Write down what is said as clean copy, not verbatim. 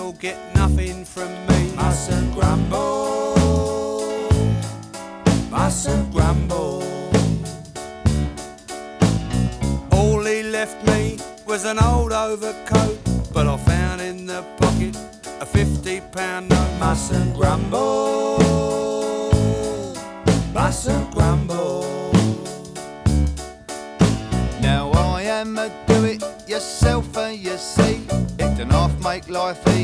you'll get nothing from me. Mustn't grumble, mustn't grumble. All he left me was an old overcoat, but I found in the pocket a £50 note. Mustn't grumble, mustn't grumble. Now I am a do-it-yourselfer, you see. It don't half make life easy.